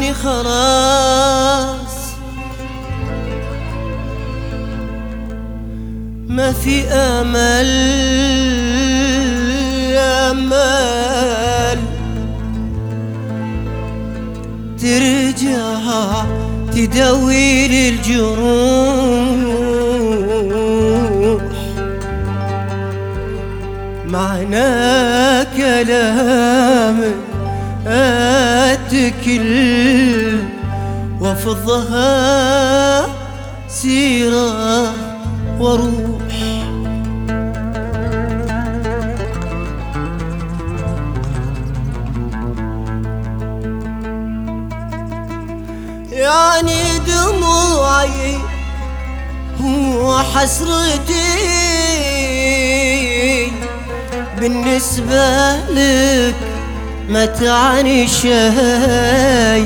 يعني خلاص ما في أمل ترجع تداوي الجروح. معنى كلامك أتكل وفضها سيرة وروح. يعني دموعي وحسرتي بالنسبة لك ما تعني شي.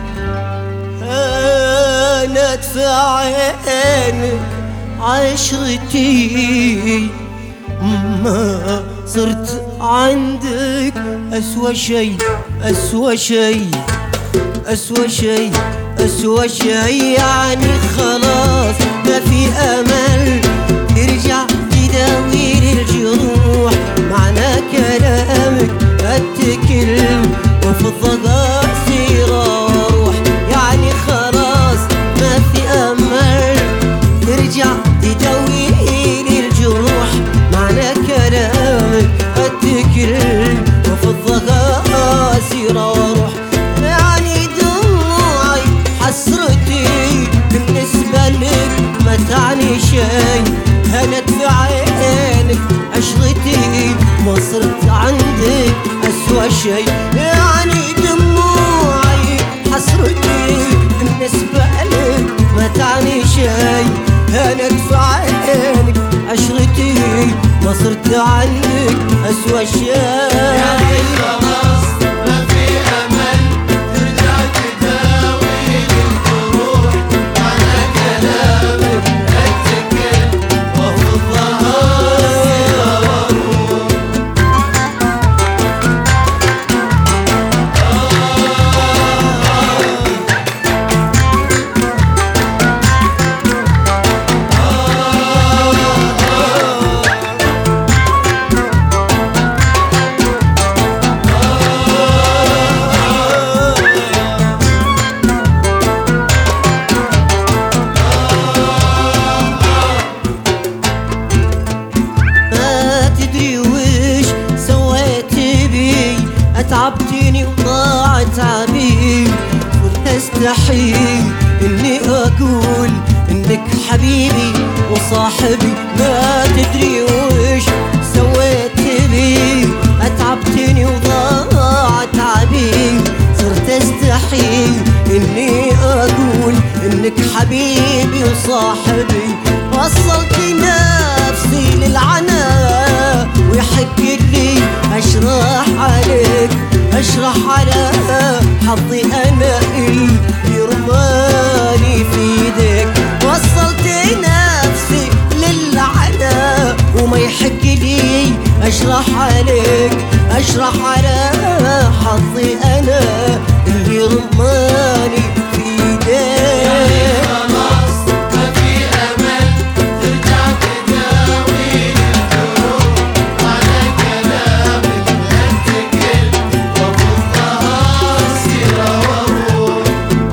أنا أدفع عينك عشرتي ما صرت عندك أسوأ شي أسوأ شي أسوأ شي أسوأ شي. يعني خلاص ما في أمل ترجع تداوي الجروح. معنى كلامك أتكل وفضها سيرة وروح. يعني خلاص ما في أمل ترجع تداوي الجروح. معنى كلامك أتكل وفضها سيرة وروح. يعني دموعي حسرتي بالنسبة لك ما تعني شي. هنت في عينك عشرتي ما صرت عندك أسوأ شي. يعني دموعي حسرتي بالنسبة لك ما تعني شي. هنت في عينك عشرتي ما صرت عندك أسوأ شي. يعني خلاص ما في أمل ترجع تداوي الجروح. معنى كلامك أتكل وفضها سيرة وروح. تعبتني وضاع تعبي واستحيل اني اقول انك حبيبي وصاحبي. ما تدري وش سويت بي. اتعبتني وضاع تعبي صرت استحيل اني اقول انك حبيبي وصاحبي. وصلت نفسي للعناء ويحق لي اشرح عليك اشرح على حظي انا اللي رماني في ايديك. وصلت نفسي للعناء وما يحق لي اشرح عليك اشرح على حظي انا اللي رماني في ايديك. خلاص ما في أمل ترجع تداوي الجروح. معنى كلامك أتكل وفضها سيرة وروح.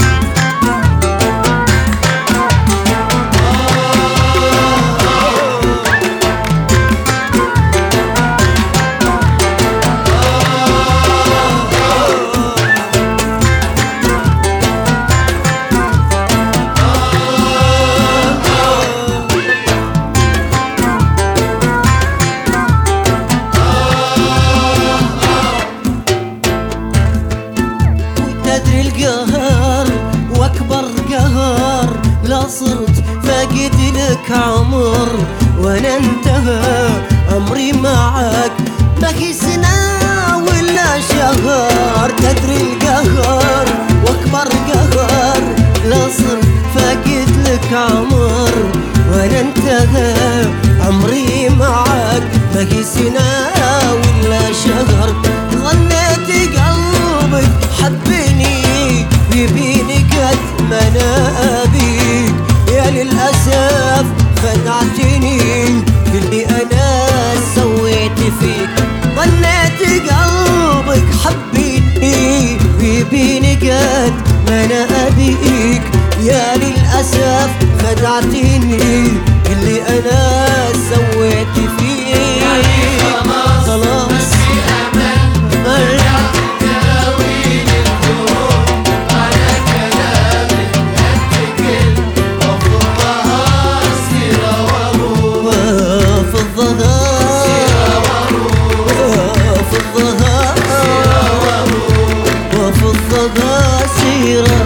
تدري القهر واكبر قهر لا صرت فاقد لك عمر وانا انتهى عمري معك باقي سنة ولا شهر. تدري القهر واكبر قهر لا صرت فاقد لك عمر وانا انتهى عمري معك باقي سنة ولا شهر. ظنيت قلبك حبني يا للأسف خدعتيني اللي أنا سويت فيه. يعني خلاص خلاص في أمل ترجع تداوي الدروب على كلامك أتكل وفضها سيرة وروح وفضها وفضها سيرة